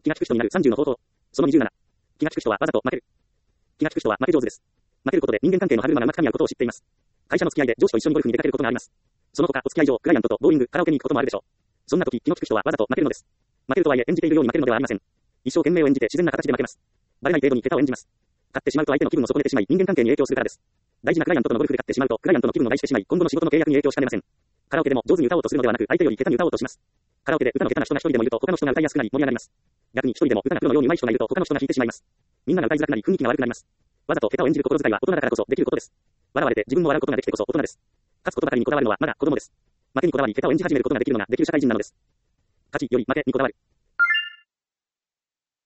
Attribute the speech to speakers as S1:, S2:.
S1: 気が利く人になる30の方法。その27。気が利く人はわざと負ける。気が利く人は負け上手です。負けることで人間関係の歯車がうまく噛み合うことを知っています。会社の付き合いで上司と一緒にゴルフに出かけることがあります。その他お付き合い上、クライアントとボーイング、カラオケに行くこともあるでしょう。そんな時、気の利く人はわざと負けるのです。負けるとはいえ演じているように負けるのではありません。一生懸命を演じて自然な形で負けます。バレない程度に下手を演じます。勝ってしまうと相手の気分を損ねてしまい、人間関係に影響するからです。大事なクライアントとのゴルフで勝ってしまうと、クライアントの気分を害してしまい、今後の仕事の契約に影響しかねません。カラオケでも上手に歌おうとするのではなく、相手より下手に歌おうとします。カラオケで歌の下手な人が一人でもいると、他の人が歌いやすくなり盛り上がります。逆に一人でも歌がプロのように上手い人がいると、他の人が弾いてしまいます。みんなが歌いづらくなり、雰囲気が悪くなります。わざと下手を演じる心遣いは大人だからこそできることです。笑われて自分も笑うことができてこそ大人です。勝つことばかりにこだわるのはまだ子供です。負けにこだわり下手を演じ始めることができるのができる社会人なのです。勝ちより負けにこだわる。